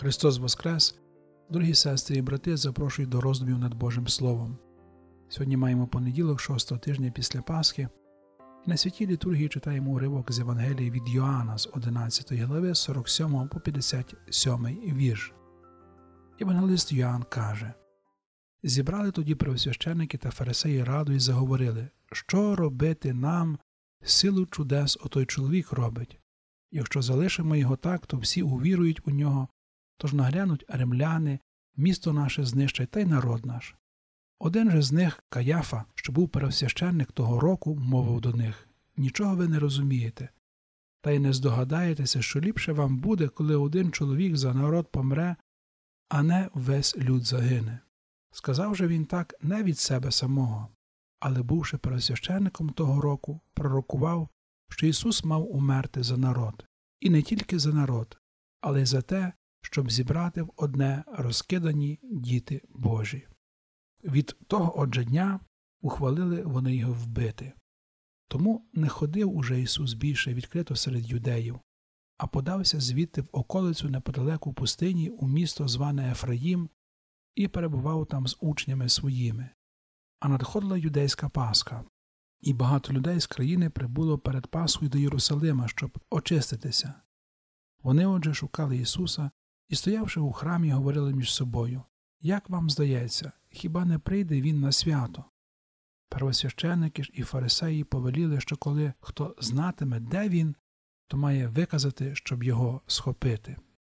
Христос Воскрес! Дорогі сестри і брати, запрошую до роздумів над Божим Словом. Сьогодні маємо понеділок 6-го тижня після Пасхи. І на святій літургії читаємо уривок з Євангелії від Йоанна з 11 глави 47 по 57 вірш. Євангелист Йоанн каже: «Зібрали тоді первосвященники та фарисеї раду і заговорили, що робити нам, силу чудес отой чоловік робить. Якщо залишимо його так, то всі увірують у нього, тож наглянуть римляни, місто наше знищать та й народ наш». Один же з них, Каяфа, що був первосвященник того року, мовив до них: «Нічого ви не розумієте, та й не здогадаєтеся, що ліпше вам буде, коли один чоловік за народ помре, а не весь люд загине». Сказав же він так не від себе самого, але, бувши первосвященником того року, пророкував, що Ісус мав умерти за народ. І не тільки за народ, але й за те, щоб зібрати в одне розкидані діти Божі. Від того отже дня ухвалили вони його вбити. Тому не ходив уже Ісус більше відкрито серед юдеїв, а подався звідти в околицю неподалеку пустині у місто зване Ефраїм і перебував там з учнями своїми. А надходила юдейська Пасха, і багато людей з країни прибуло перед Пасхою до Єрусалима, щоб очиститися. Вони отже шукали Ісуса і, стоявши у храмі, говорили між собою: «Як вам здається, хіба не прийде Він на свято?» Первосвященники ж і фарисеї повеліли, що коли хто знатиме, де Він, то має виказати, щоб його схопити.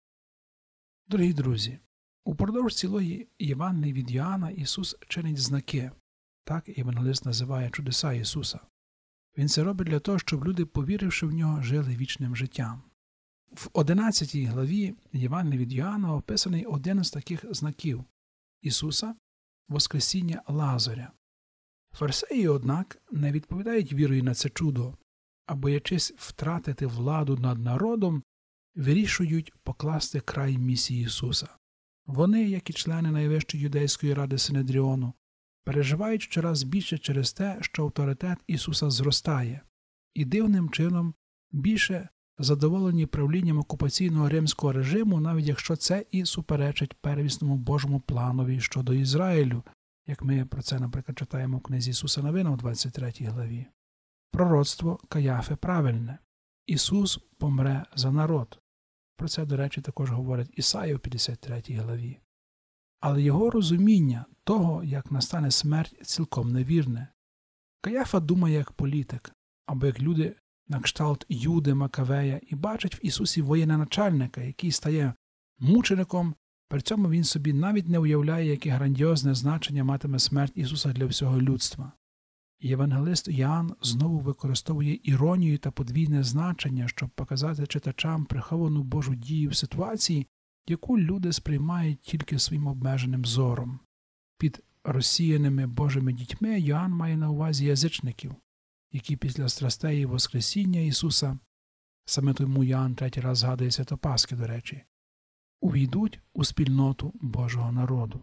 Дорогі друзі, упродовж цілої Євангелії від Йоанна Ісус чинить знаки. Так євангелист називає чудеса Ісуса. Він це робить для того, щоб люди, повіривши в Нього, жили вічним життям. В 11 главі Євангелія від Йоанна описаний один з таких знаків Ісуса – Воскресіння Лазаря. Фарисеї, однак, не відповідають вірою на це чудо, а, боячись втратити владу над народом, вирішують покласти край місії Ісуса. Вони, як і члени Найвищої юдейської ради Синедріону, переживають щораз більше через те, що авторитет Ісуса зростає, і дивним чином більше задоволені правлінням окупаційного римського режиму, навіть якщо це і суперечить первісному Божому планові щодо Ізраїлю, як ми про це, наприклад, читаємо в книзі Ісуса Новина у 23 главі. Пророцтво Каяфи правильне. Ісус помре за народ. Про це, до речі, також говорить Ісая у 53 главі. Але його розуміння того, як настане смерть, цілком невірне. Каяфа думає як політик, або як люди на кшталт Юди Макавея, і бачить в Ісусі воєначальника, який стає мучеником, при цьому він собі навіть не уявляє, яке грандіозне значення матиме смерть Ісуса для всього людства. Євангелист Йоанн знову використовує іронію та подвійне значення, щоб показати читачам приховану Божу дію в ситуації, яку люди сприймають тільки своїм обмеженим зором. Під розсіяними Божими дітьми Йоанн має на увазі язичників, які після страстей і Воскресіння Ісуса, саме тому Йоанн третій раз згадує свято Пасхи, до речі, увійдуть у спільноту Божого народу.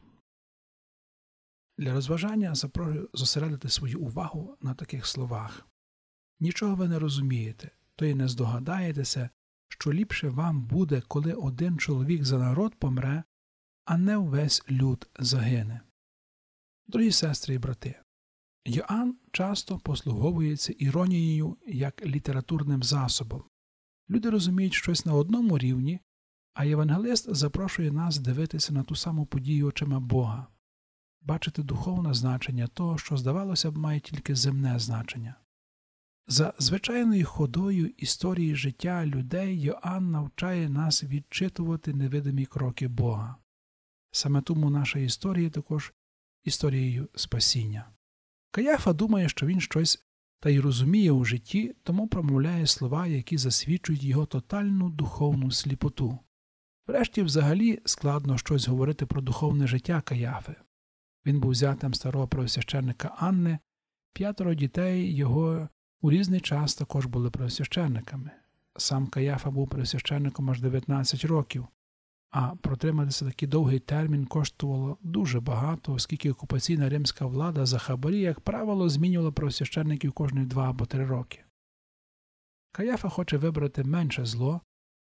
Для розважання запрошую зосередити свою увагу на таких словах. Нічого ви не розумієте, то й не здогадаєтеся, що ліпше вам буде, коли один чоловік за народ помре, а не весь люд загине. Дорогі сестри і брати, Йоанн часто послуговується іронією як літературним засобом. Люди розуміють щось на одному рівні, а євангелист запрошує нас дивитися на ту саму подію очима Бога, бачити духовне значення того, що, здавалося б, має тільки земне значення. За звичайною ходою історії життя людей Йоанн навчає нас відчитувати невидимі кроки Бога. Саме тому наша історія також історією спасіння. Каяфа думає, що він щось та й розуміє у житті, тому промовляє слова, які засвідчують його тотальну духовну сліпоту. Врешті, взагалі, складно щось говорити про духовне життя Каяфи. Він був зятем старого первосвященника Анни, 5 дітей його у різний час також були первосвященниками. Сам Каяфа був первосвященником аж 19 років, а протриматися такий довгий термін коштувало дуже багато, оскільки окупаційна римська влада за хабарі, як правило, змінювала первосвященників кожні 2 або 3 роки. Каяфа хоче вибрати менше зло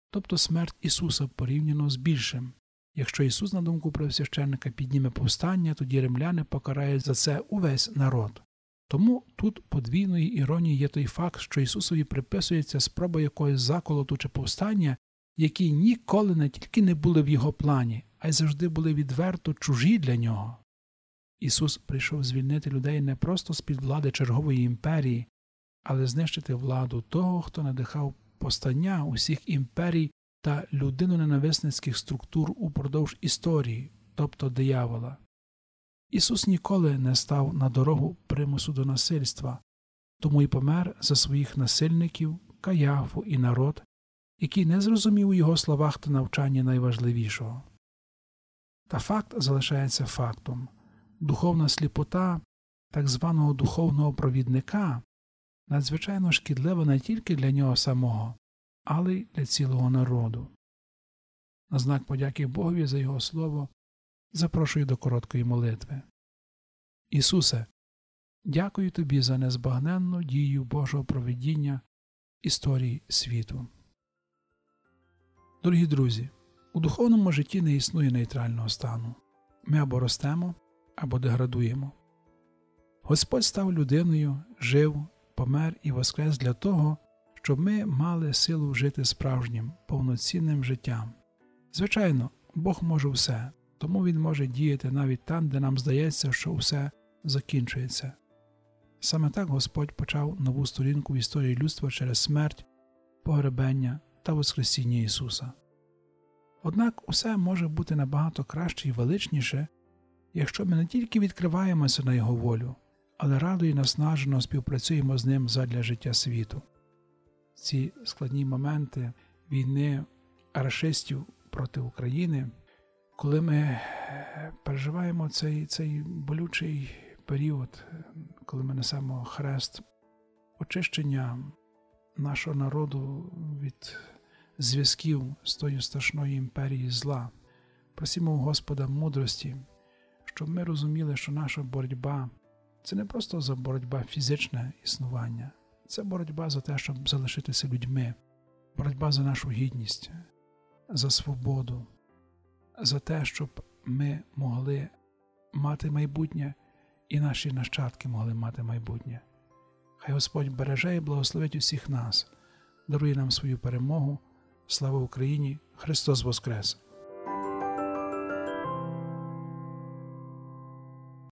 тобто смерть Ісуса порівняно з більшим. Якщо Ісус, на думку первосвященника, підніме повстання, тоді римляни покарають за це увесь народ. Тому тут подвійної іронії є той факт, що Ісусові приписується спроба якогось заколоту чи повстання, які ніколи не тільки не були в Його плані, а й завжди були відверто чужі для Нього. Ісус прийшов звільнити людей не просто з-під влади чергової імперії, але знищити владу того, хто надихав повстання усіх імперій та людиноненависницьких структур упродовж історії, тобто диявола. Ісус ніколи не став на дорогу примусу до насильства, тому й помер за своїх насильників, Каяфу і народ, який не зрозумів у Його словах та навчанні найважливішого. Та факт залишається фактом. Духовна сліпота так званого духовного провідника надзвичайно шкідлива не тільки для нього самого, але й для цілого народу. На знак подяки Богові за Його слово запрошую до короткої молитви. Ісусе, дякую Тобі за незбагненну дію Божого провидіння історії світу. Дорогі друзі, у духовному житті не існує нейтрального стану. Ми або ростемо, або деградуємо. Господь став людиною, жив, помер і воскрес для того, щоб ми мали силу жити справжнім, повноцінним життям. Звичайно, Бог може все, тому Він може діяти навіть там, де нам здається, що все закінчується. Саме так Господь почав нову сторінку в історії людства через смерть, погребення та воскресіння Ісуса. Однак усе може бути набагато краще і величніше, якщо ми не тільки відкриваємося на Його волю, але радо і наснажено співпрацюємо з Ним задля життя світу. Ці складні моменти війни рашистів проти України, коли ми переживаємо цей болючий період, коли ми несемо хрест очищення нашого народу від зв'язків з тою страшною імперією зла, просимо у Господа мудрості, щоб ми розуміли, що наша боротьба – це не просто за боротьба фізичне існування, це боротьба за те, щоб залишитися людьми, боротьба за нашу гідність, за свободу, за те, щоб ми могли мати майбутнє і наші нащадки могли мати майбутнє. Хай Господь береже і благословить усіх нас, дарує нам свою перемогу. Слава Україні! Христос Воскрес!